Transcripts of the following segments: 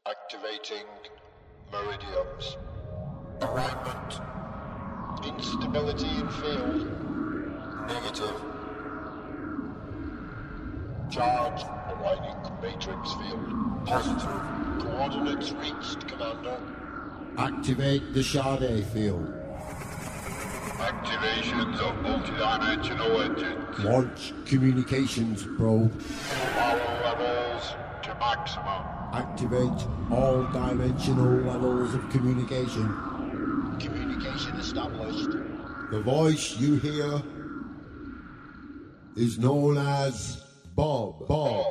Activating meridians. Alignment. Instability in field. Negative. Charge aligning matrix field. Positive. Coordinates reached, Commander. Activate the Sade field. Activations of multidimensional engines. Launch communications probe. Power levels to maximum. Activate all dimensional levels of communication. Communication established. The voice you hear is known as Bob.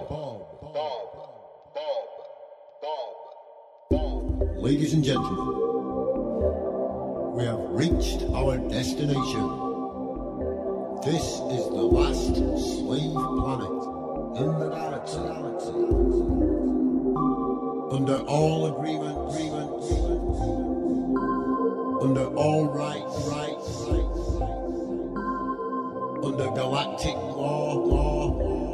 Ladies and gentlemen, we have reached our destination. This is the last slave planet in the galaxy. Under all agreements, under all rights, under galactic law,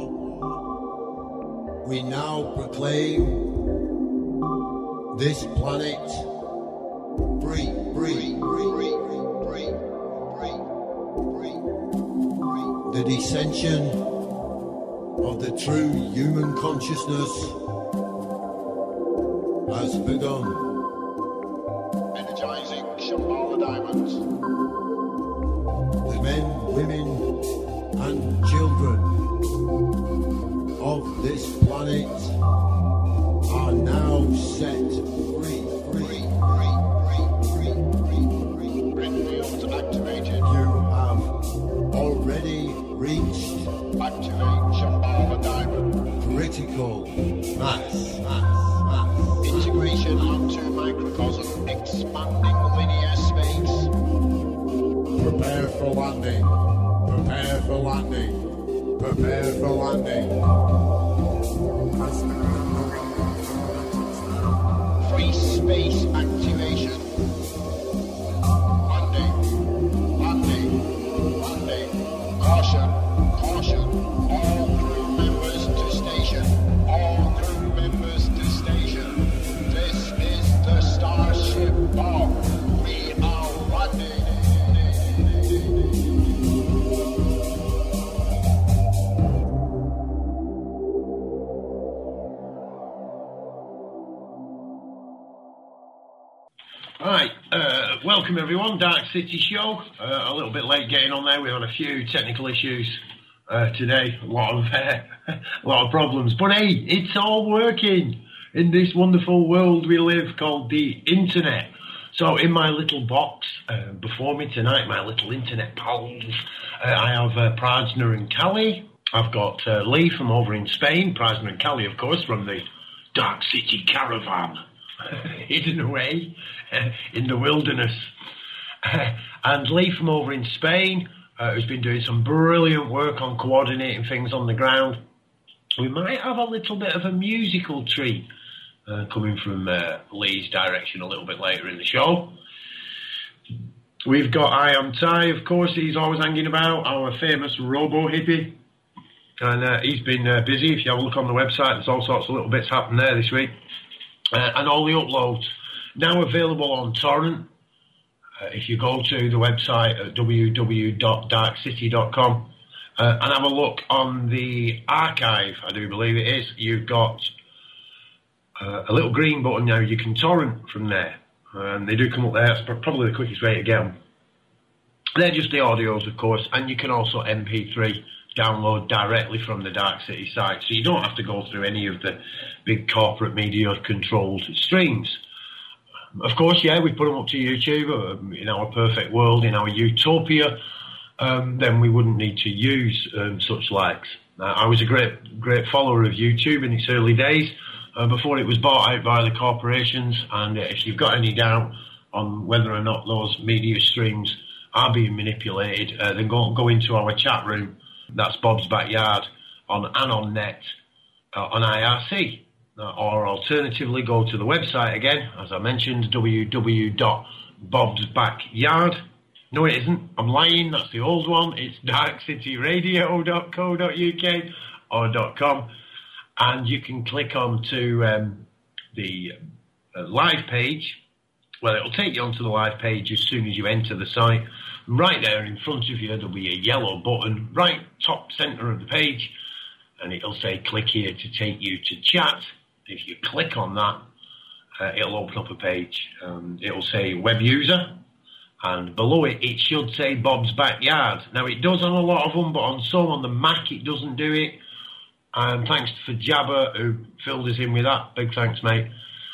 we now proclaim this planet free. The descension of the true human consciousness has begun. Energizing Shambhala diamonds. The men, women, and children of this planet are now set free. Grid activated. You have already reached Activate Shambhala diamond. critical mass. Integration onto microcosm. Expanding linear space. Prepare for landing. Free space activation. Landing. Caution. All crew members to station. This is the Starship Bob. We are landing. Right, welcome everyone, Dark City Show. A little bit late getting on there. We had a few technical issues today, a lot of problems. But hey, it's all working in this wonderful world we live called the internet. So in my little box before me tonight, my little internet pals, I have Prajna and Callie. I've got Lee from over in Spain, Prajna and Callie, of course, from the Dark City Caravan, hidden away in the wilderness. And Lee from over in Spain, who's been doing some brilliant work on coordinating things on the ground. We might have a little bit of a musical treat coming from Lee's direction a little bit later in the show. We've got I Am Ty, of course, he's always hanging about, our famous robo-hippie. And he's been busy. If you have a look on the website, there's all sorts of little bits happening there this week. And all the uploads now available on torrent. If you go to the website at www.darkcity.com and have a look on the archive, I do believe it is, you've got a little green button now. You can torrent from there. And they do come up there. That's probably the quickest way to get them. They're just the audios, of course, and you can also MP3 download directly from the Dark City site, so you don't have to go through any of the big corporate media-controlled streams. Of course, yeah, we put them up to YouTube. In our perfect world, in our utopia, then we wouldn't need to use such likes. I was a great follower of YouTube in its early days, before it was bought out by the corporations, and if you've got any doubt on whether or not those media streams are being manipulated, then go into our chat room. That's Bob's Backyard on AnonNet on IRC. Or alternatively, go to the website again, as I mentioned, www.bobsbackyard. No, it isn't. I'm lying. That's the old one. It's darkcityradio.co.uk or .com. And you can click on to the live page, well, it'll take you onto the live page as soon as you enter the site. Right there in front of you, there'll be a yellow button, right top centre of the page, and it'll say click here to take you to chat. If you click on that, it'll open up a page. It'll say web user, and below it, it should say Bob's Backyard. Now, it does on a lot of them, but on some, on the Mac, it doesn't do it. Thanks for Jabba, who filled us in with that. Big thanks, mate.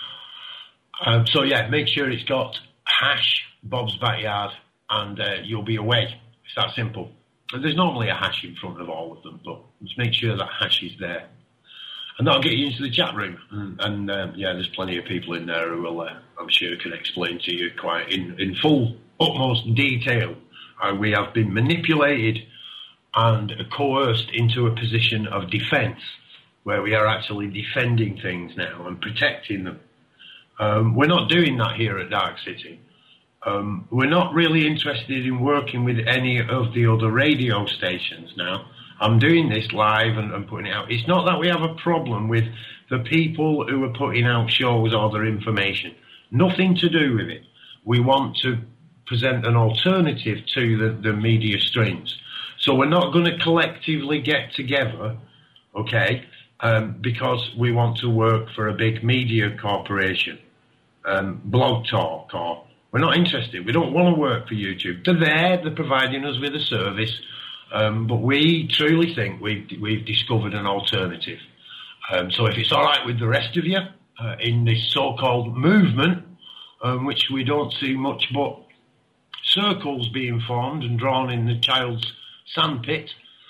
So, yeah, make sure it's got hash Bob's Backyard, and you'll be away. It's that simple. And there's normally a hash in front of all of them, but just make sure that hash is there. And that'll get you into the chat room. And yeah, there's plenty of people in there who will, I'm sure, can explain to you quite in full, utmost detail how we have been manipulated and coerced into a position of defence, where we are actually defending things now and protecting them. We're not doing that here at Dark City. We're not really interested in working with any of the other radio stations now. I'm doing this live and putting it out. It's not that we have a problem with the people who are putting out shows or their information. Nothing to do with it. We want to present an alternative to the media streams. So we're not going to collectively get together, okay, because we want to work for a big media corporation, Blog Talk, or we're not interested. We don't want to work for YouTube. They're there, they're providing us with a service. But we truly think we've discovered an alternative. So if it's all right with the rest of you in this so-called movement, which we don't see much but circles being formed and drawn in the child's sandpit,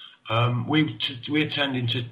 we're tending to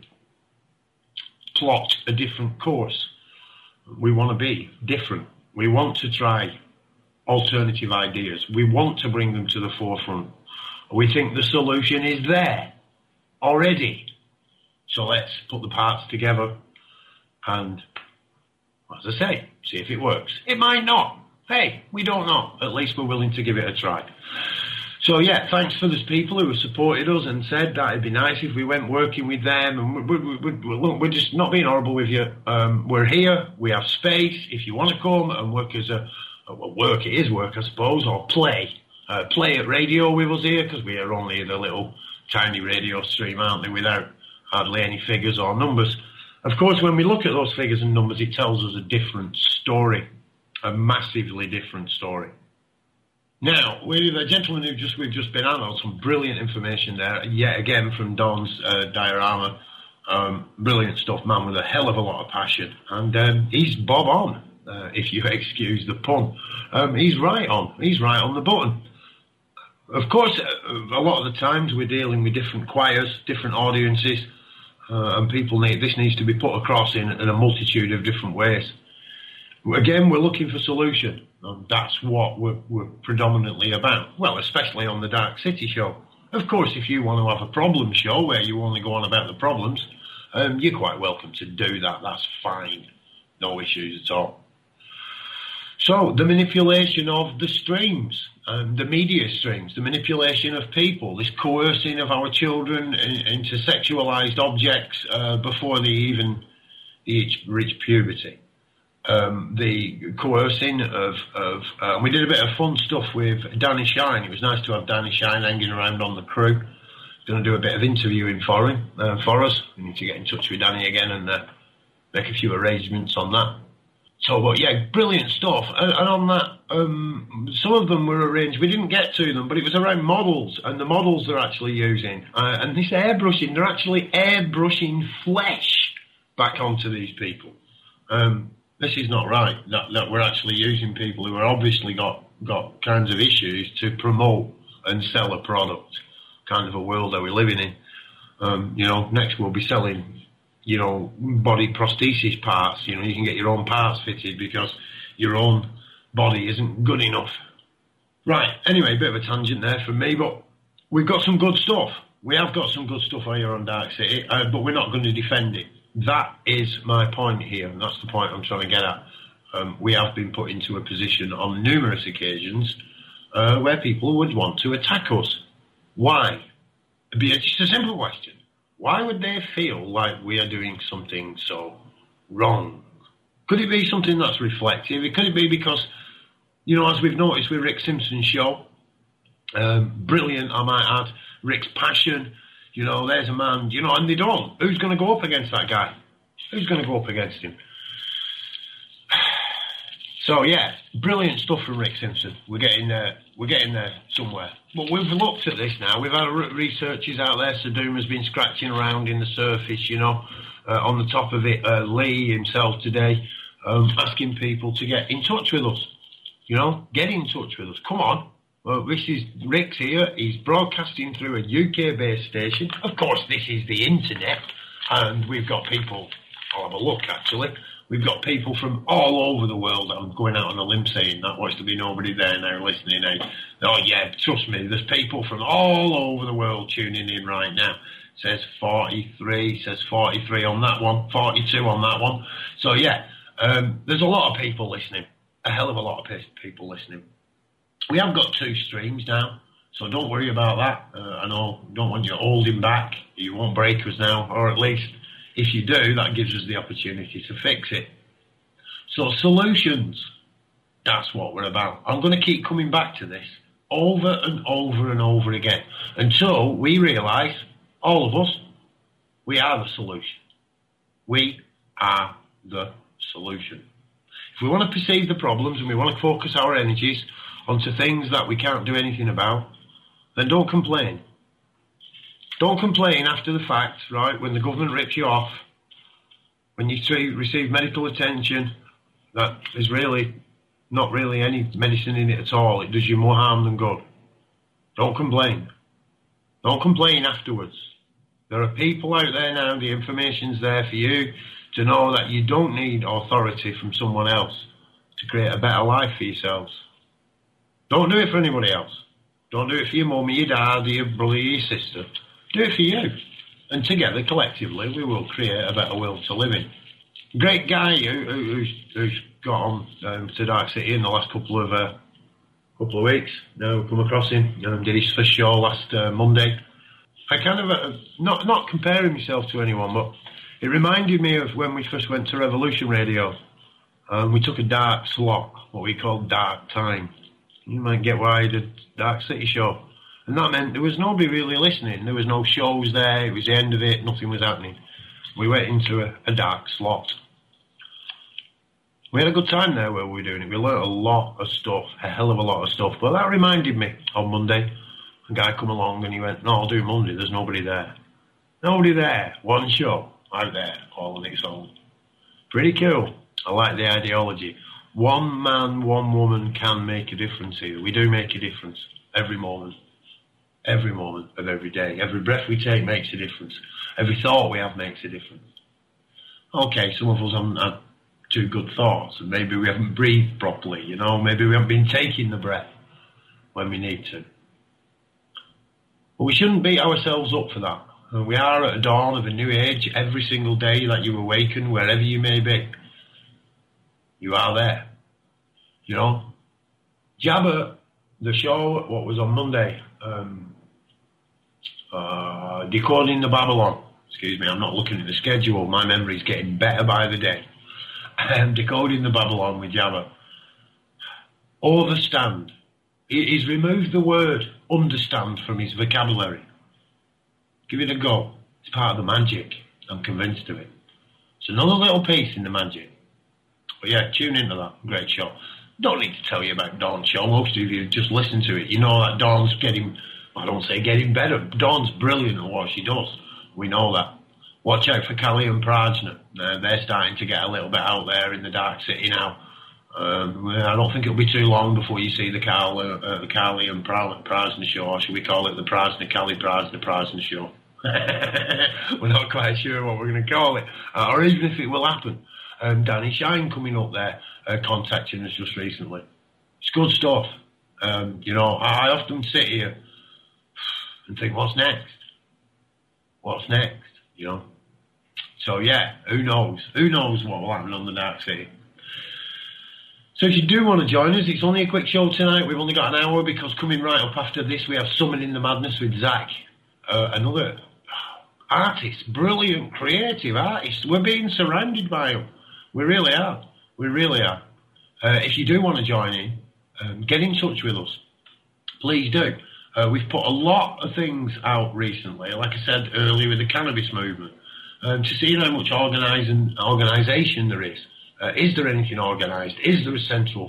plot a different course. We want to be different. We want to try alternative ideas. We want to bring them to the forefront. We think the solution is there already. So let's put the parts together and, as I say, see if it works. It might not. Hey, we don't know. At least we're willing to give it a try. So, yeah, thanks for those people who have supported us and said that it'd be nice if we went working with them. And we're just not being horrible with you. We're here. We have space. If you want to come and work as work, it is work, I suppose, or play. Play at radio with us here, because we are only the little tiny radio stream, aren't they, without hardly any figures or numbers. Of course, when we look at those figures and numbers, it tells us a different story, a massively different story. Now, with a gentleman we've just been on some brilliant information there, yet again from Don's diorama. Brilliant stuff, man, with a hell of a lot of passion. And he's bob on, if you excuse the pun. He's right on. He's right on the button. Of course, a lot of the times we're dealing with different choirs, different audiences, and this needs to be put across in a multitude of different ways. Again, we're looking for solution. That's what we're predominantly about. Well, especially on the Dark City show. Of course, if you want to have a problem show where you only go on about the problems, you're quite welcome to do that. That's fine. No issues at all. So, the manipulation of the streams, the media streams, the manipulation of people, this coercing of our children into sexualized objects before they even reach puberty. The coercing of we did a bit of fun stuff with Danny Shine. It was nice to have Danny Shine hanging around on the crew. Going to do a bit of interviewing for us. We need to get in touch with Danny again and make a few arrangements on that. So, but yeah, brilliant stuff. And on that, some of them were arranged. We didn't get to them, but it was around models, and the models they're actually using. And this airbrushing, they're actually airbrushing flesh back onto these people. This is not right. That we're actually using people who are obviously got kinds of issues to promote and sell a product. Kind of a world that we're living in. Next we'll be selling, body prosthesis parts. You can get your own parts fitted because your own body isn't good enough. Right, anyway, a bit of a tangent there from me, but we've got some good stuff. We have got some good stuff here on Dark City, but we're not going to defend it. That is my point here, and that's the point I'm trying to get at. We have been put into a position on numerous occasions where people would want to attack us. Why? It'd be just a simple question. Why would they feel like we are doing something so wrong? Could it be something that's reflective? Could it be because, you know, as we've noticed with Rick Simpson's show, brilliant, I might add, Rick's passion, you know, there's a man, you know, and they don't. Who's going to go up against that guy? Who's going to go up against him? So, yeah, brilliant stuff from Rick Simpson. We're getting there somewhere. But we've looked at this now. We've had researchers out there. Sadoom has been scratching around in the surface, you know, on the top of it. Lee himself today asking people to get in touch with us. You know, get in touch with us. Come on. This is Rick's here. He's broadcasting through a UK-based station. Of course, this is the internet. And we've got people, I'll have a look, actually. We've got people from all over the world. I'm going out on a limb saying that. Watch there be nobody there now listening. Oh, yeah, trust me. There's people from all over the world tuning in right now. Says 43. Says 43 on that one. 42 on that one. So, yeah, there's a lot of people listening. A hell of a lot of people listening. We have got 2 streams now, so don't worry about that. I know, don't want you holding back. You won't break us now, or at least if you do, that gives us the opportunity to fix it. So solutions, that's what we're about. I'm going to keep coming back to this over and over and over again until we realise, all of us, we are the solution. We are the solution. If we want to perceive the problems and we want to focus our energies onto things that we can't do anything about, then don't complain. Don't complain after the fact, right, when the government rips you off, when you receive medical attention that is really not really any medicine in it at all. It does you more harm than good. Don't complain. Don't complain afterwards. There are people out there now, the information's there for you to know that you don't need authority from someone else to create a better life for yourselves. Don't do it for anybody else. Don't do it for your mum, your dad, your brother, your sister. Do it for you. And together, collectively, we will create a better world to live in. Great guy who's got on to Dark City in the last couple of weeks. Now come across him. Did his first show last Monday. I kind of not comparing myself to anyone, but it reminded me of when we first went to Revolution Radio. We took a dark slot, what we called dark time. You might get why I did Dark City show. And that meant there was nobody really listening. There was no shows there. It was the end of it. Nothing was happening. We went into a dark slot. We had a good time there where we were doing it. We learnt a lot of stuff, a hell of a lot of stuff. But that reminded me on Monday. A guy come along and he went, no, I'll do Monday. There's nobody there. Nobody there. One show out there, all on its own. Pretty cool. I like the ideology. One man, one woman can make a difference here. We do make a difference every moment. Every moment of every day. Every breath we take makes a difference. Every thought we have makes a difference. Okay, some of us haven't had too good thoughts, and maybe we haven't breathed properly, you know, maybe we haven't been taking the breath when we need to. But we shouldn't beat ourselves up for that. And we are at the dawn of a new age. Every single day that you awaken, wherever you may be, you are there. You know? Jabba, the show, what was on Monday, Decoding the Babylon. Excuse me, I'm not looking at the schedule. My memory's getting better by the day. Decoding the Babylon with Jabba. Overstand. He's removed the word understand from his vocabulary. Give it a go. It's part of the magic. I'm convinced of it. It's another little piece in the magic. But yeah, tune into that. Great show. Don't need to tell you about Dawn's show. Most of you just listen to it. You know that Dawn's getting, I don't say getting better. Dawn's brilliant at what she does. We know that. Watch out for Kali and Prajna. They're starting to get a little bit out there in the Dark City now. I don't think it'll be too long before you see the Kali and Prajna show, or should we call it the Prajna Kali Prajna show? We're not quite sure what we're going to call it, or even if it will happen. Danny Shine coming up there, contacting us just recently. It's good stuff. You know, I often sit here and think, what's next? What's next? You know? So yeah, who knows? Who knows what will happen on the Dark City? So if you do want to join us, it's only a quick show tonight. We've only got an hour because coming right up after this, we have Summoning the Madness with Zach. Another artist, brilliant, creative artist. We're being surrounded by them. We really are. We really are. If you do want to join in, get in touch with us. Please do. We've put a lot of things out recently, like I said earlier, with the cannabis movement, to see how much organisation there is. Is there anything organised? Is there a central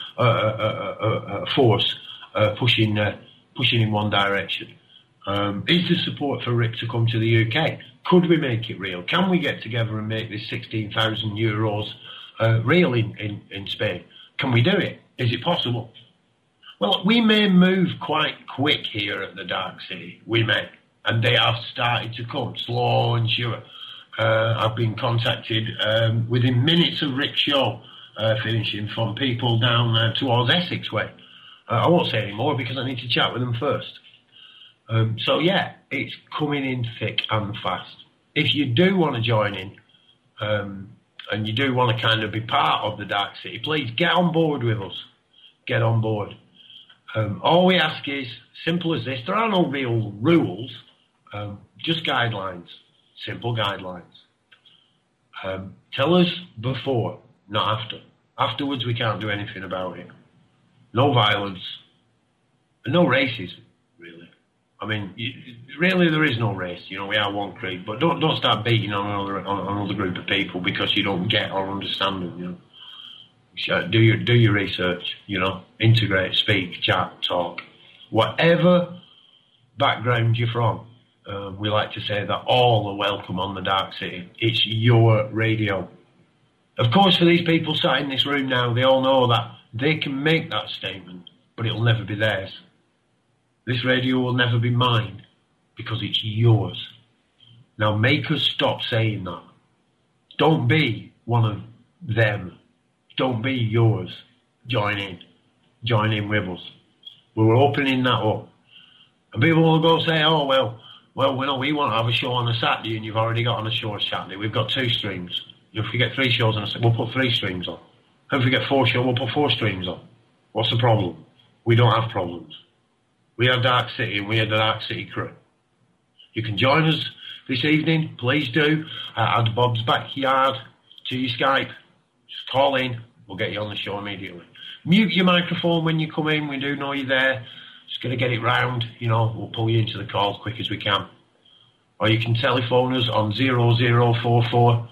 force pushing in one direction? Is there support for Rick to come to the UK? Could we make it real? Can we get together and make this 16,000 euros real in Spain? Can we do it? Is it possible? Well, we may move quite quick here at the Dark City. We may. And they have started to come, slow and sure. I've been contacted within minutes of Rick's show finishing from people down towards Essex way. I won't say any more because I need to chat with them first. So, yeah, it's coming in thick and fast. If you do want to join in and you do want to kind of be part of the Dark City, please get on board with us. Get on board. All we ask is, simple as this, there are no real rules, just guidelines, simple guidelines. Tell us before, not after. Afterwards, we can't do anything about it. No violence, and no racism, really. I mean, really, there is no race. You know, we are one creed, but don't start beating on another group of people because you don't get or understand them. You know. Do your research, you know, integrate, speak, chat, talk. Whatever background you're from, we like to say that all are welcome on the Dark City. It's your radio. Of course, for these people sat in this room now, they all know that they can make that statement, but it'll never be theirs. This radio will never be mine because it's yours. Now make us stop saying that. Don't be one of them. Don't be yours. Join in with us. We're opening that up. And people will go say, oh, well, we want to have a show on a Saturday and you've already got on a show on Saturday. We've got 2 streams. If we get 3 shows on a Saturday, we'll put 3 streams on. If we get 4 shows, we'll put 4 streams on. What's the problem? We don't have problems. We are Dark City and we are the Dark City crew. You can join us this evening. Please do. At Bob's Backyard to your Skype. Just call in. We'll get you on the show immediately. Mute your microphone when you come in. We do know you're there. Just going to get it round. You know, we'll pull you into the call as quick as we can. Or you can telephone us on 0044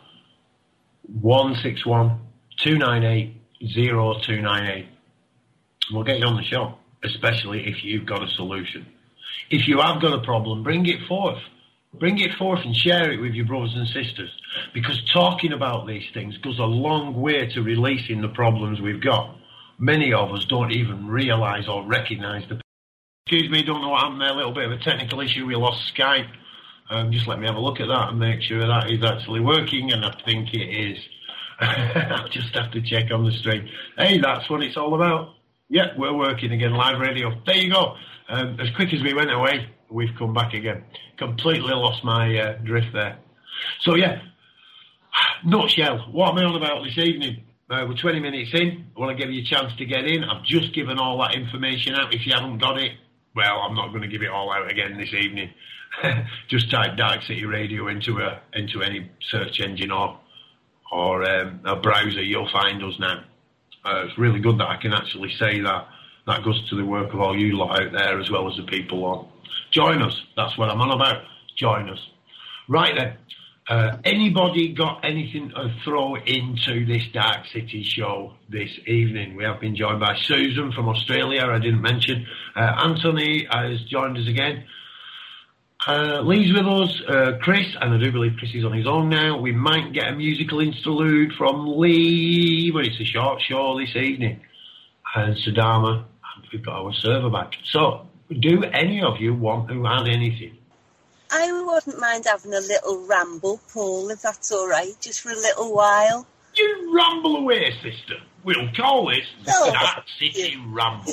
161 298 0298. We'll get you on the show, especially if you've got a solution. If you have got a problem, bring it forth. Bring it forth and share it with your brothers and sisters, because talking about these things goes a long way to releasing the problems we've got. Many of us don't even realise or recognise the... Excuse me, don't know what happened there, a little bit of a technical issue, we lost Skype. Just let me have a look at that and make sure that is actually working, and I think it is. I'll just have to check on the stream. Hey, that's what it's all about. Yeah, we're working again, live radio. There you go. As quick as we went away, we've come back again. Completely lost my drift there. So, yeah, nutshell, what am I on about this evening? We're 20 minutes in. I want to give you a chance to get in. I've just given all that information out. If you haven't got it, well, I'm not going to give it all out again this evening. Just type Dark City Radio into any search engine or a browser. You'll find us now. It's really good that I can actually say that. That goes to the work of all you lot out there as well as the people on. Join us. That's what I'm on about. Join us. Right then. Anybody got anything to throw into this Dark City show this evening? We have been joined by Susan from Australia, I didn't mention. Anthony has joined us again. Lee's with us, Chris, and I do believe Chris is on his own now. We might get a musical interlude from Lee, but it's a short show this evening. And Sadama, and we've got our server back. So, do any of you want to add anything? I wouldn't mind having a little ramble, Paul, if that's all right, just for a little while. You ramble away, sister. We'll call this the Dark City Ramble.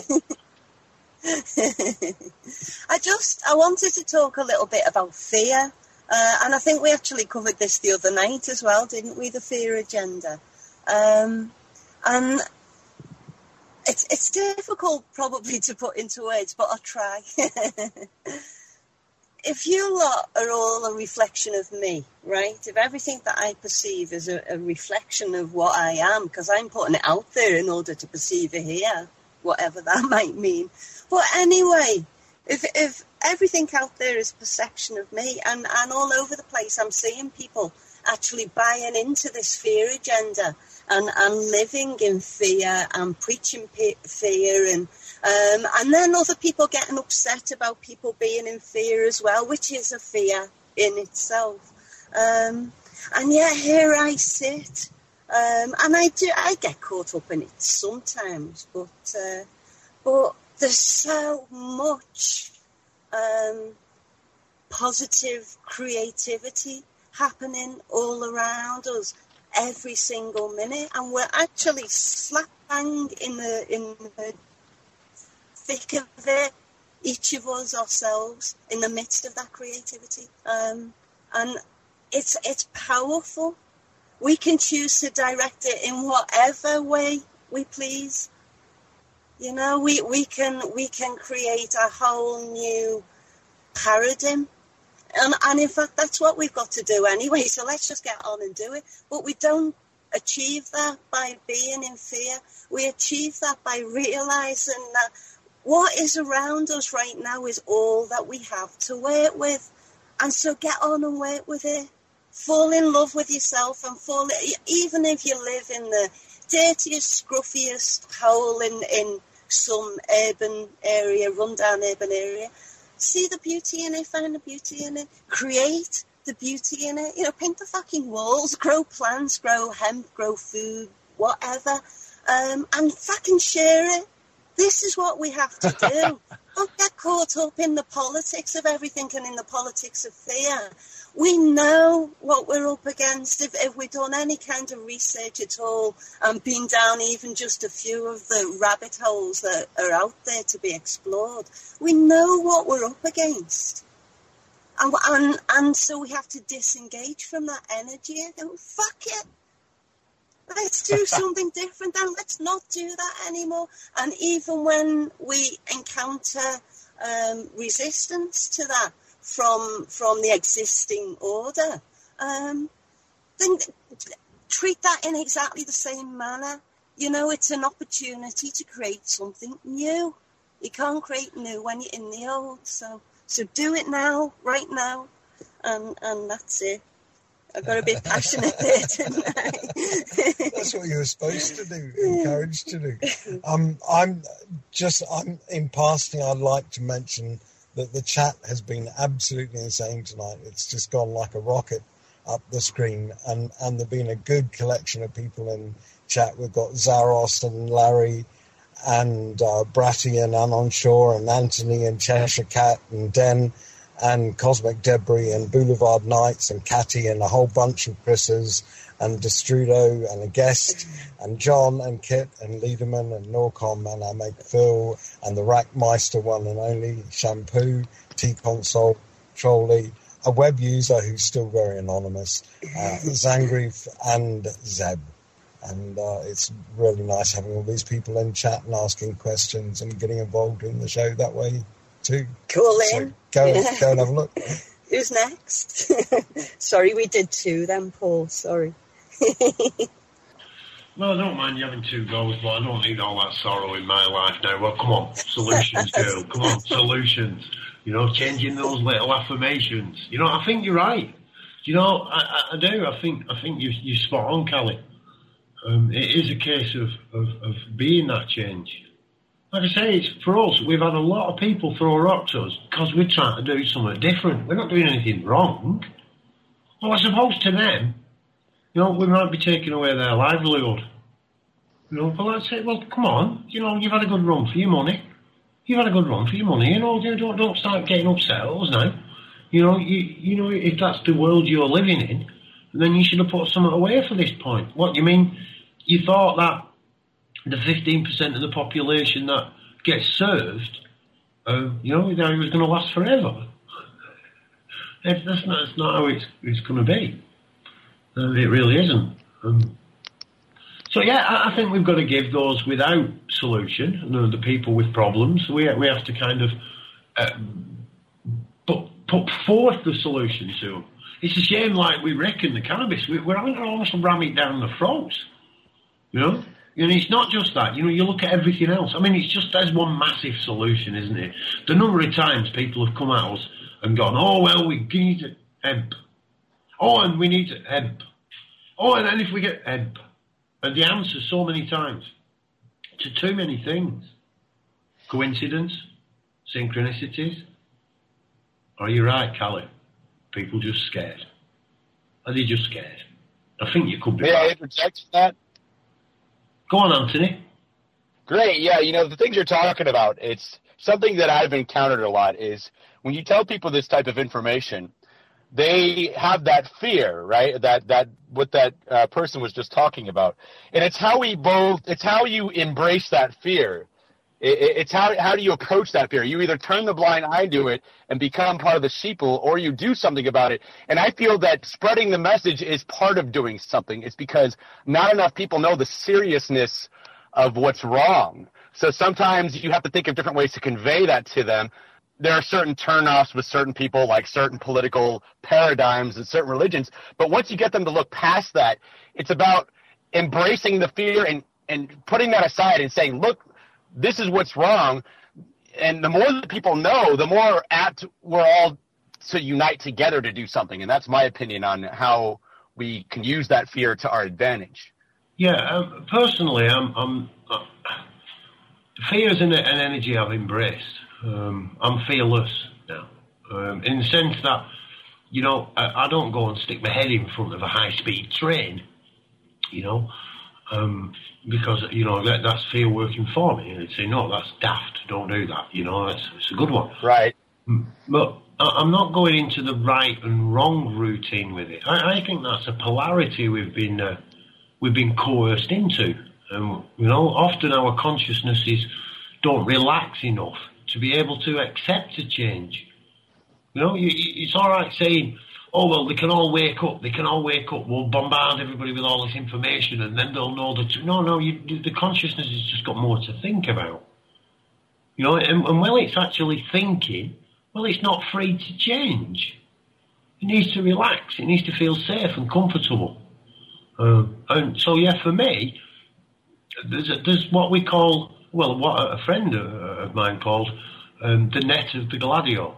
I wanted to talk a little bit about fear, and I think we actually covered this the other night as well, didn't we, the fear agenda? And it's difficult probably to put into words, but I'll try. if you lot are all a reflection of me, right? If everything that I perceive is a reflection of what I am, because I'm putting it out there in order to perceive it here, whatever that might mean. But anyway, if everything out there is perception of me, and all over the place I'm seeing people actually buying into this fear agenda and living in fear and preaching fear, and then other people getting upset about people being in fear as well, which is a fear in itself. And yet here I sit, and I get caught up in it sometimes, but there's so much positive creativity happening all around us every single minute, and we're actually slap bang in the thick of it, each of us ourselves in the midst of that creativity, and it's powerful. We can choose to direct it in whatever way we please. You know, we can create a whole new paradigm. And in fact, that's what we've got to do anyway, so let's just get on and do it. But we don't achieve that by being in fear. We achieve that by realising that what is around us right now is all that we have to work with. And so get on and work with it. Fall in love with yourself, and even if you live in the dirtiest, scruffiest hole in some urban area, rundown urban area, see the beauty in it, find the beauty in it, create the beauty in it. You know, paint the fucking walls, grow plants, grow hemp, grow food, whatever, and fucking share it. This is what we have to do. Don't get caught up in the politics of everything and in the politics of fear. We know what we're up against if we've done any kind of research at all and been down even just a few of the rabbit holes that are out there to be explored. We know what we're up against. And so we have to disengage from that energy and go, fuck it. Let's do something different and let's not do that anymore. And even when we encounter resistance to that from the existing order, then treat that in exactly the same manner. You know, it's an opportunity to create something new. You can't create new when you're in the old. So do it now, right now, and that's it. I got a bit passionate there, didn't I? That's what you were supposed to do, encouraged to do. I'm in passing, I'd like to mention that the chat has been absolutely insane tonight. It's just gone like a rocket up the screen, and there've been a good collection of people in chat. We've got Zaros and Larry and Bratty and Anon Shaw and Anthony and Cheshire Cat and Den and Cosmic Debris and Boulevard Nights and Catty and a whole bunch of Chris's and Destrudo and a guest and John and Kit and Liederman and Norcom and our mate Phil and the Rackmeister one and only Shampoo, T-Console, Trolley, a web user who's still very anonymous, Zangrif and Zeb. And it's really nice having all these people in chat and asking questions and getting involved in the show that way too. Cool in. So go and have a look. Who's next? Sorry, we did two then, Paul. Sorry. Well, I don't mind you having two goals, but I don't need all that sorrow in my life now. Well, come on, solutions, girl. Come on, solutions. You know, changing those little affirmations. You know, I think you're right. You know, I do. I think you're spot on, Callie. It is a case of being that change. Like I say, it's for us, we've had a lot of people throw rocks at us because we're trying to do something different. We're not doing anything wrong. Well, I suppose to them, you know, we might be taking away their livelihood. You know, but I'd say, well, come on, you know, you've had a good run for your money. You've had a good run for your money, you know, don't start getting upset at us now. You know, you know, if that's the world you're living in, then you should have put something away for this point. What, you mean, you thought that the 15% of the population that gets served, you know, it was going to last forever. That's not how it's going to be. It really isn't. So yeah, I think we've got to give those without solution, the people with problems. We have to kind of, but put forth the solution to them. It's a shame, like, we reckon the cannabis, we're having to almost ram it down the throats, you know? And it's not just that, you know, you look at everything else. I mean, it's just, there's one massive solution, isn't it? The number of times people have come at us and gone, oh, well, we need hemp. Oh, and we need hemp. Oh, and then if we get hemp. And the answer so many times to too many things. Coincidence? Synchronicities? Are you right, Callie? People just scared. Are they just scared? I think you could be May I right. interject that? Go on, Anthony. Great. Yeah, you know, the things you're talking about, it's something that I've encountered a lot is when you tell people this type of information, they have that fear, right? That what that person was just talking about. And it's how you embrace that fear. It's how do you approach that fear? You either turn the blind eye to it and become part of the sheeple, or you do something about it. And I feel that spreading the message is part of doing something. It's because not enough people know the seriousness of what's wrong. So sometimes you have to think of different ways to convey that to them. There are certain turnoffs with certain people, like certain political paradigms and certain religions. But once you get them to look past that, it's about embracing the fear and putting that aside and saying, look, this is what's wrong. And the more that people know, the more apt we're all to unite together to do something. And that's my opinion on how we can use that fear to our advantage. Yeah, personally, fear is an energy I've embraced. I'm fearless now, in the sense that, you know, I don't go and stick my head in front of a high-speed train, you know, because, you know, that's fear working for me. And I'd say, no, that's daft, don't do that, you know, it's a good one. Right. But I'm not going into the right and wrong routine with it. I think that's a polarity we've been coerced into. You know, often our consciousnesses don't relax enough to be able to accept a change. You know, it's all right saying, oh, well, they can all wake up. We'll bombard everybody with all this information and then they'll know that. No, the consciousness has just got more to think about. You know, and while it's actually thinking, well, it's not free to change. It needs to relax. It needs to feel safe and comfortable. And so, yeah, for me, there's what we call, well, what a friend of mine called the net of the gladio.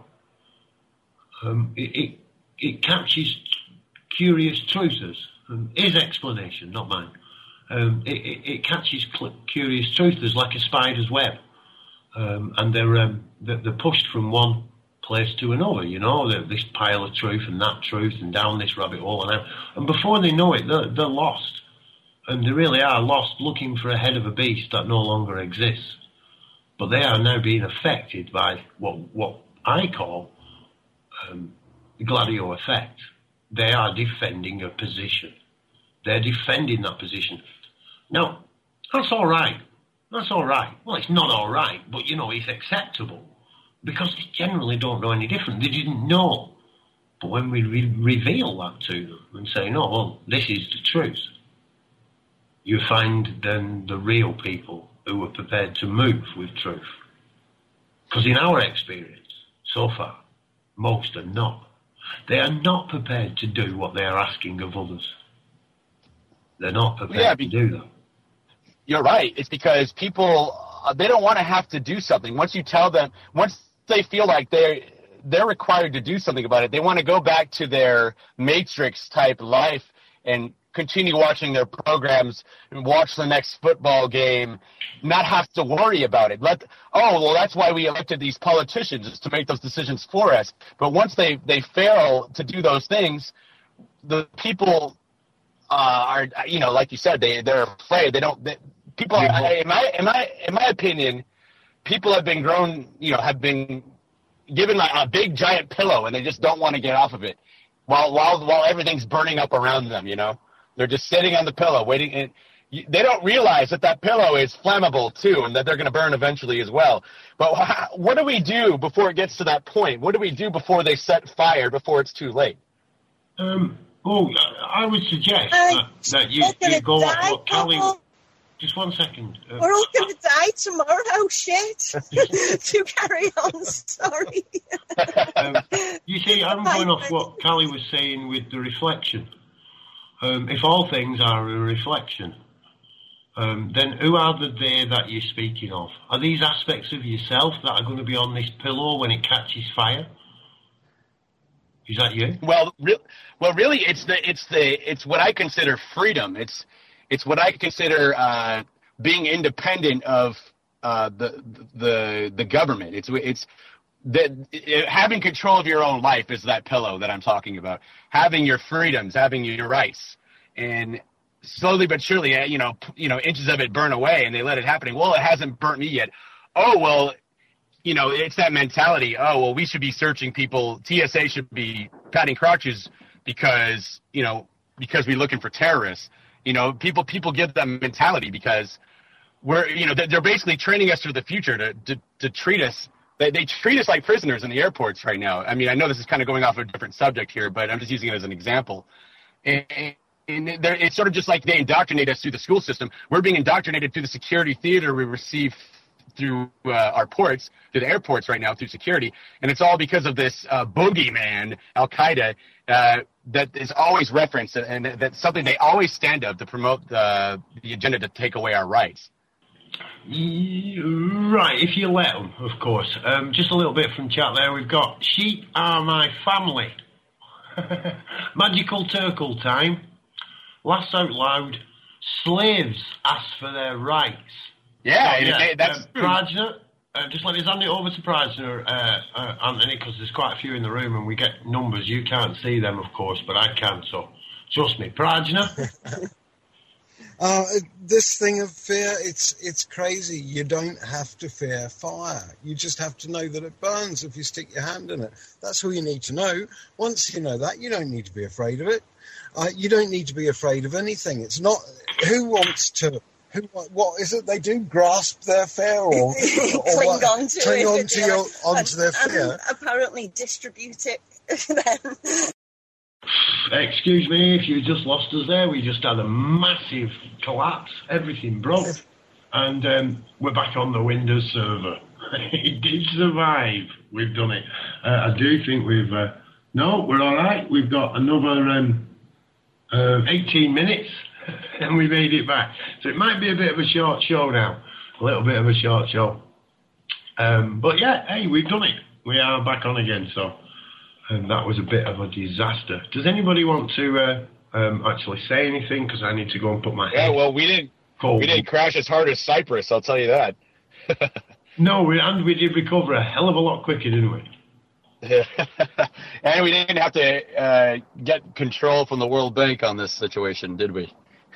It catches curious truthers. His explanation, not mine. It catches curious truthers like a spider's web. And they're pushed from one place to another, you know, this pile of truth and that truth and down this rabbit hole and out. And before they know it, they're lost. And they really are lost, looking for a head of a beast that no longer exists. But they are now being affected by what I call the gladio effect. They are defending a position. They're defending that position. Now, that's all right. That's all right. Well, it's not all right, but, you know, it's acceptable. Because they generally don't know any different. They didn't know. But when we reveal that to them and say, no, well, this is the truth, you find then the real people who are prepared to move with truth. Because in our experience, so far, most are not. They are not prepared to do what they are asking of others. They're not prepared to do that. You're right. It's because people, they don't want to have to do something. Once you tell them, once they feel like they're required to do something about it, they want to go back to their Matrix-type life and continue watching their programs and watch the next football game, not have to worry about it. That's why we elected these politicians, is to make those decisions for us. But once they fail to do those things, the people are, you know, like you said, they're afraid. In my opinion, people have been have been given a big giant pillow and they just don't want to get off of it while everything's burning up around them, you know. They're just sitting on the pillow waiting, and they don't realize that pillow is flammable too, and that they're going to burn eventually as well. But what do we do before it gets to that point? What do we do before they set fire, before it's too late? I would suggest that you go off what Callie... Just 1 second. We're all going to die tomorrow. Shit. To carry on. Sorry. You see, I'm going off what Callie was saying with the reflection. If all things are a reflection, then who are the they that you're speaking of? Are these aspects of yourself that are going to be on this pillow when it catches fire? Is that you? Well, really, it's what I consider freedom. It's what I consider being independent of the government. It's that having control of your own life is that pillow that I'm talking about. Having your freedoms, having your rights, and slowly but surely, inches of it burn away, and they let it happen. Well, it hasn't burnt me yet. Oh well. It's that mentality. Oh, well, we should be searching people. TSA should be patting crotches because we're looking for terrorists. People get that mentality because they're basically training us for the future to treat us. They treat us like prisoners in the airports right now. I mean, I know this is kind of going off a different subject here, but I'm just using it as an example. And it's sort of just like they indoctrinate us through the school system. We're being indoctrinated through the security theater we receive through our ports, through the airports right now, through security. And it's all because of this boogeyman, Al-Qaeda, that is always referenced, and that's something they always stand up to promote the agenda to take away our rights. Right, if you let them, of course. Just a little bit from chat there. We've got sheep are my family. Magical Turkle time. Laughs out loud. Slaves ask for their rights. Yeah, that's Prajna. Just let us hand it over to Prajna, Anthony, because there's quite a few in the room and we get numbers. You can't see them, of course, but I can, so trust me. Prajna? This thing of fear, it's crazy. You don't have to fear fire. You just have to know that it burns if you stick your hand in it. That's all you need to know. Once you know that, you don't need to be afraid of it. You don't need to be afraid of anything. It's not... Who wants to... What is it they do? Grasp their fear or cling onto their fear? And apparently distribute it then. Excuse me, if you just lost us there, we just had a massive collapse. Everything broke. And we're back on the Windows server. It did survive. We've done it. I do think we've... no, we're all right. We've got another 18 minutes. And we made it back. So it might be a bit of a short show now. A little bit of a short show. But yeah, hey, we've done it. We are back on again. So that was a bit of a disaster. Does anybody want to actually say anything? Because I need to go and put my head. Yeah, well, we didn't crash as hard as Cyprus, I'll tell you that. No, we did recover a hell of a lot quicker, didn't we? And we didn't have to get control from the World Bank on this situation, did we?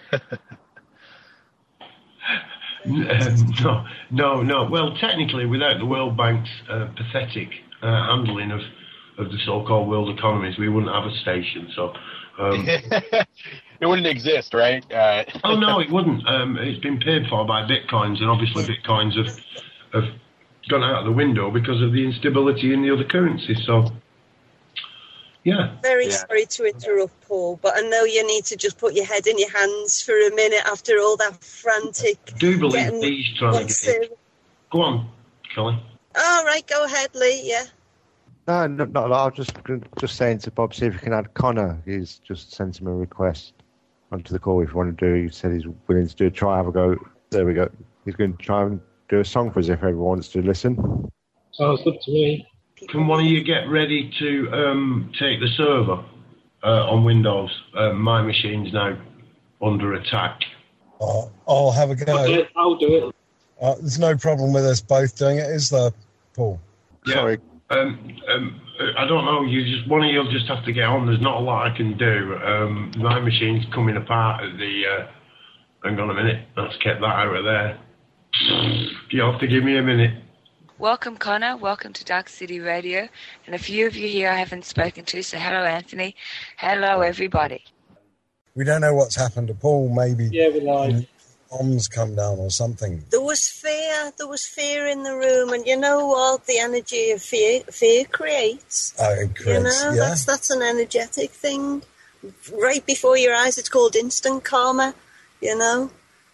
No. Well, technically, without the World Bank's pathetic handling of the so-called world economies, we wouldn't have a station. So it wouldn't exist, right? Oh no, it wouldn't. It's been paid for by bitcoins, and obviously bitcoins have gone out of the window because of the instability in the other currencies. So. Yeah. Very sorry to interrupt, Paul, but I know you need to just put your head in your hands for a minute after all that frantic... I do believe Lee's trying to get it. Go on, Kelly. All right, go ahead, Lee, yeah. No, not a lot. I was just saying to Bob, see if you can add Connor. He's just sent him a request onto the call if you want to do. He said he's willing to do a try, have a go. There we go. He's going to try and do a song for us if everyone wants to listen. Sounds good to me. Can one of you get ready to take the server on Windows? My machine's now under attack. I'll have a go. Okay, I'll do it. There's no problem with us both doing it, is there, Paul? Yeah. Sorry. I don't know. One of you'll just have to get on. There's not a lot I can do. My machine's coming apart at the... hang on a minute. Let's get that out of there. You'll have to give me a minute. Welcome, Connor. Welcome to Dark City Radio. And a few of you here I haven't spoken to, so hello, Anthony. Hello, everybody. We don't know what's happened to Paul. Maybe we're live. Bombs come down or something. There was fear in the room, and you know what the energy of fear creates? Oh, it creates, that's an energetic thing. Right before your eyes, it's called instant karma,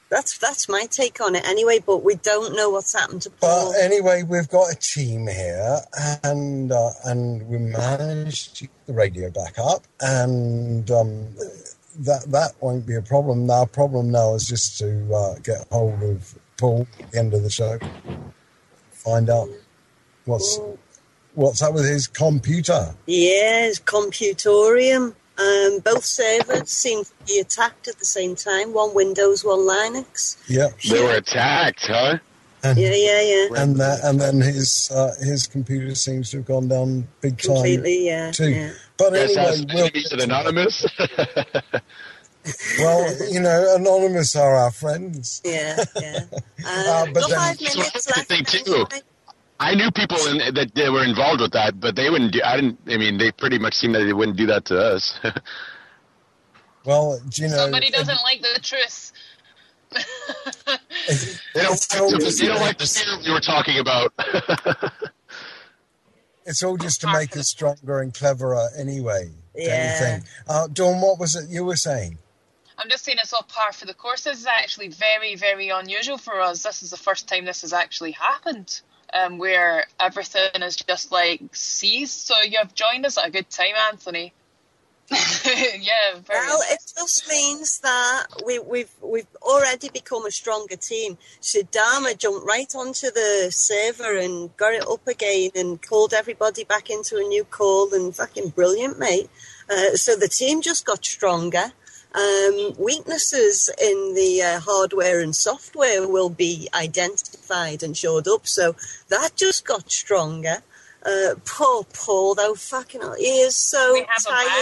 That's my take on it anyway, but we don't know what's happened to Paul. But anyway, we've got a team here, and we managed to get the radio back up, and that won't be a problem. Our problem now is just to get hold of Paul at the end of the show, find out what's up with his computer. Yeah, his computorium. Both servers seem to be attacked at the same time. One Windows, one Linux. Yeah, they were attacked, huh? And, yeah. And then his computer seems to have gone down big time. Completely, yeah. Too. Yeah. But Yes, anyway, enemies of Anonymous. well, Anonymous are our friends. Yeah. But Got then, 5 minutes left. Thing too. I knew people that they were involved with that, but they wouldn't do. They pretty much seemed that they wouldn't do that to us. well, do you know, somebody doesn't like the truth. They don't like the fear we were talking about. It's all just to make us stronger and cleverer anyway. Yeah. Don't you think? Dawn, what was it you were saying? I'm just saying it's all par for the course. This is actually very, very unusual for us. This is the first time this has actually happened, where everything is just like ceased. So you've joined us at a good time, Anthony. Yeah, very well, nice. it just means that we've already become a stronger team. Shadama jumped right onto the server and got it up again and called everybody back into a new call, and fucking brilliant, mate. So the team just got stronger. Weaknesses in the hardware and software will be identified and showed up, so that just got stronger. Poor Paul, though, fucking hell, he is so tired.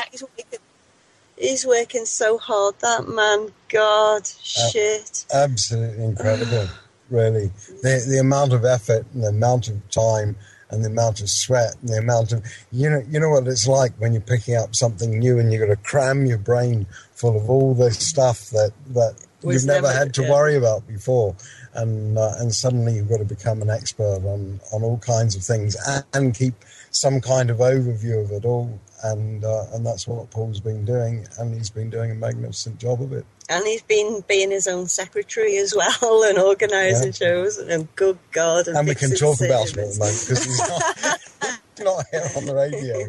He's working so hard, that man. God, shit. Absolutely incredible, really. The amount of effort and the amount of time and the amount of sweat and the amount of... You know what it's like when you're picking up something new and you've got to cram your brain full of all this stuff that you've never had to worry about before. And suddenly you've got to become an expert on all kinds of things and keep some kind of overview of it all. And that's what Paul's been doing, and he's been doing a magnificent job of it. And he's been being his own secretary as well and organising shows. And good God. And we can talk about it at the moment because he's not here on the radio.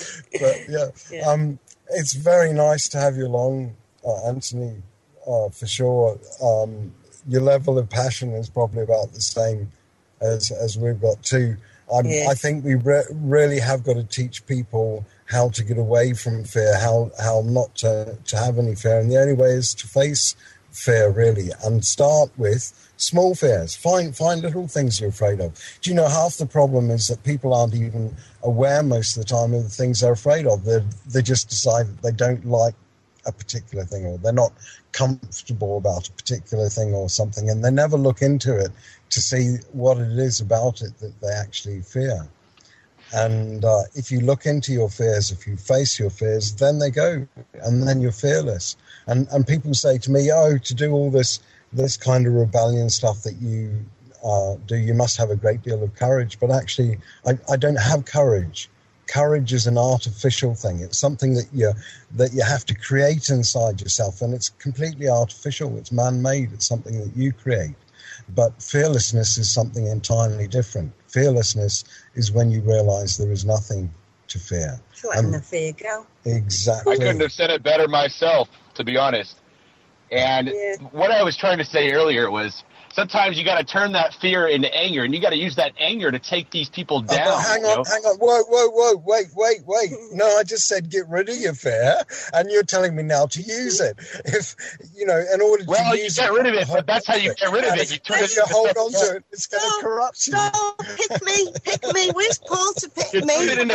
But yeah. It's very nice to have you along, Anthony, for sure. Your level of passion is probably about the same as we've got too. I think we really have got to teach people how to get away from fear, how not to have any fear. And the only way is to face fear, really, and start with small fears. Find little things you're afraid of. Do you know, half the problem is that people aren't even aware most of the time of the things they're afraid of. They just decide that they don't like a particular thing, or they're not comfortable about a particular thing or something, and they never look into it to see what it is about it that they actually fear. And if you look into your fears, if you face your fears, then they go, and then you're fearless. And people say to me, to do all this kind of rebellion stuff that you do, you must have a great deal of courage. But actually, I don't have courage. Courage is an artificial thing. It's something that you have to create inside yourself, and it's completely artificial. It's man-made. It's something that you create. But fearlessness is something entirely different. Fearlessness is when you realize there is nothing to fear. It's letting the fear go. Exactly. I couldn't have said it better myself, to be honest. And what I was trying to say earlier was, sometimes you got to turn that fear into anger, and you got to use that anger to take these people down. Hang on. Whoa, wait. No, I just said get rid of your fear, and you're telling me now to use it. If, in order to use it... Well, you get rid of it, but that's how you get rid of it. You turn it you hold on to it, it's going to corrupt you. No, pick me. Where's Paul to pick me? Turn it into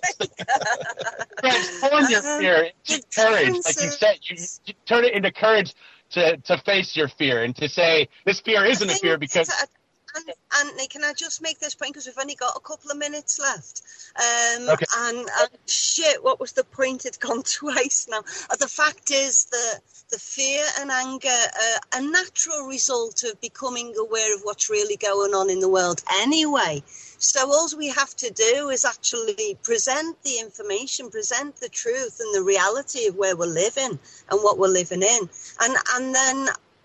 transform your fear into courage. Like you said, you turn it into courage to face your fear and to say, this fear isn't a fear because... Anthony, can I just make this point? Because we've only got a couple of minutes left. Okay. And shit, what was the point? It's gone twice now. The fact is that the fear and anger are a natural result of becoming aware of what's really going on in the world anyway. So all we have to do is actually present the information, present the truth and the reality of where we're living and what we're living in. And then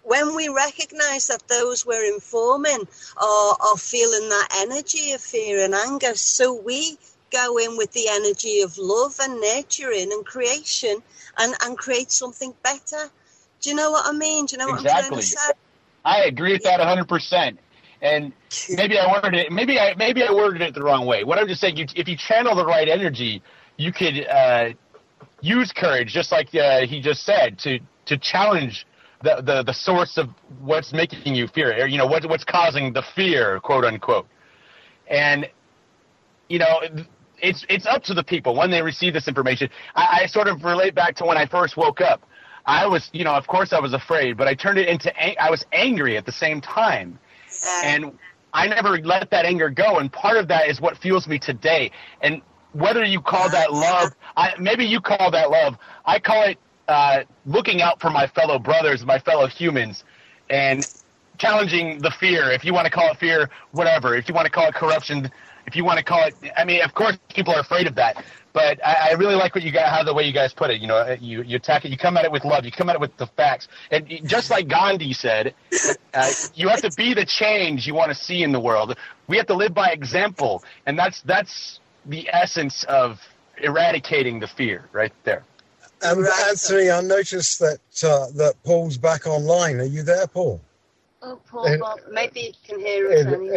when we recognize that those we're informing are feeling that energy of fear and anger, so we go in with the energy of love and nurturing and creation and create something better. Do you know what I mean? Do you know what I'm trying to say? I agree with that 100%. And maybe I worded it. Maybe I worded it the wrong way. What I'm just saying, if you channel the right energy, you could use courage, just like he just said, to challenge the source of what's making you fear, or, you know, what's causing the fear, quote unquote. And you know, it's up to the people when they receive this information. I sort of relate back to when I first woke up. I was, you know, of course I was afraid, but I turned it into I was angry at the same time. And I never let that anger go, and part of that is what fuels me today. And whether you call that love, maybe you call that love, I call it looking out for my fellow brothers, my fellow humans, and challenging the fear. If you want to call it fear, whatever. If you want to call it corruption, if you want to call it, I mean, of course people are afraid of that. But I really like what you guys, how the way you guys put it. You know, you attack it. You come at it with love. You come at it with the facts. And just like Gandhi said, you have to be the change you want to see in the world. We have to live by example, and that's the essence of eradicating the fear right there. Anthony, I noticed that that Paul's back online. Are you there, Paul? Oh, Paul, well, maybe you can hear us anyway.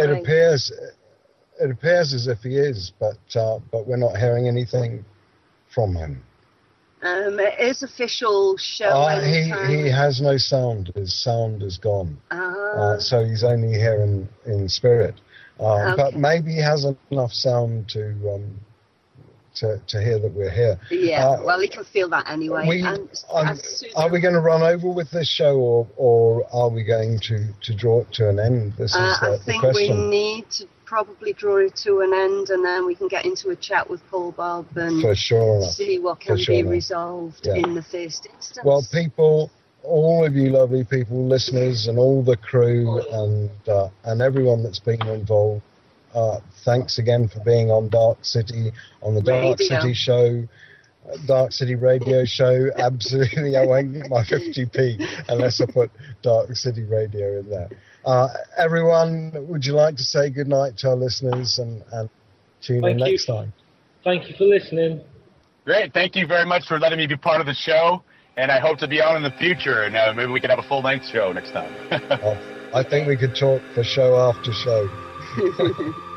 It appears as if he is, but we're not hearing anything from him. His official show. He has no sound. His sound is gone. So he's only here in spirit. Okay. But maybe he has enough sound to hear that we're here. Yeah, well, he can feel that anyway. Are we going to run over with this show, or are we going to draw it to an end? This is I think the question. We need to probably draw it to an end, and then we can get into a chat with Paul Bob and see what can be resolved in the first instance. Well, people, all of you lovely people, listeners, and all the crew and everyone that's been involved, thanks again for being on Dark City, on the Dark City show, Dark City radio show. Absolutely, I won't get my 50p unless I put Dark City radio in there. Everyone, would you like to say goodnight to our listeners and tune in next time? Thank you for listening. Great. Thank you very much for letting me be part of the show, and I hope to be on in the future, and maybe we can have a full-length show next time. I think we could talk for show after show.